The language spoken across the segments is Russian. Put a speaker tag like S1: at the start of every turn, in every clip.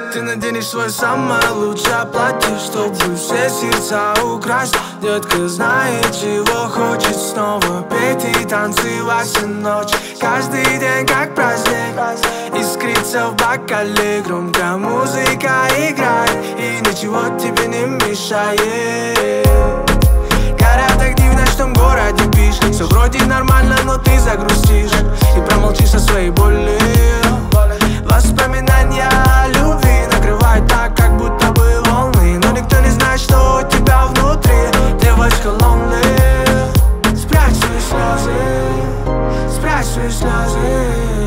S1: Ты наденешь свое самое лучшее платье, чтобы все сердца украсть. Детка знает, чего хочет, снова петь и танцевать всю ночь. Каждый день как праздник, искрится в бокале, громко музыка играет, и ничего тебе не мешает. Горят огни в ночном городе, пишешь, все вроде нормально, но ты загрустишь и промолчишь о своей боли. Воспоминания о любви накрывают так, как будто бы волны, но никто не знает, что у тебя внутри. Девочка lonely. Спрячь свои слезы, спрячь свои слезы.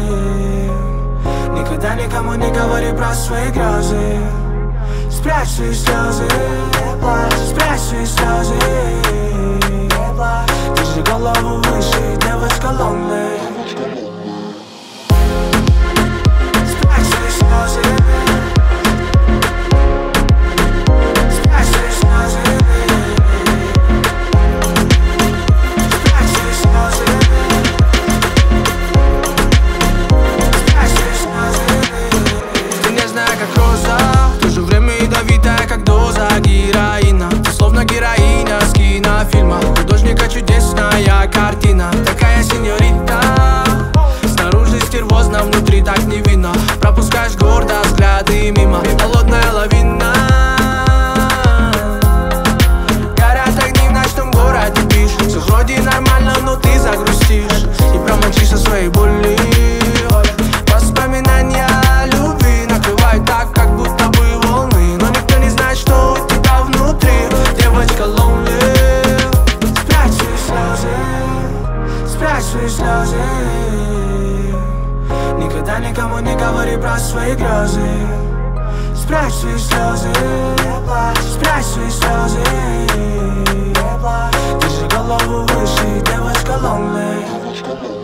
S1: Никогда никому не говори про свои грезы. Спрячь свои слезы, спрячь свои слезы. Держи голову выше, девочка lonely. Спрячь свои слезы, спрячь свои слезы. Спрячь свои слезы, спрячь свои слезы. Ты нежная, как роза, в то же время ядовитая, как доза героина. Ты словно героиня с кинофильма, художника чудесная картина. Такая сеньорита, снаружи стервозно, внутри так невинно. Пропускаешь гордо взгляды мимо, холодная лавина. Горят огни в ночном городе, пишешь, все вроде нормально, но ты загрустишь и промолчишь о своей боли. Воспоминания о любви накрывают так, как будто бы волны, но никто не знает, что у тебя внутри. Девочка lonely. Спрячь свои слезы, спрячь свои слезы. Никогда никому не говори про свои грезы. Спрячь свои слезы, спрячь свои слезы. Держи голову выше, девочка lonely.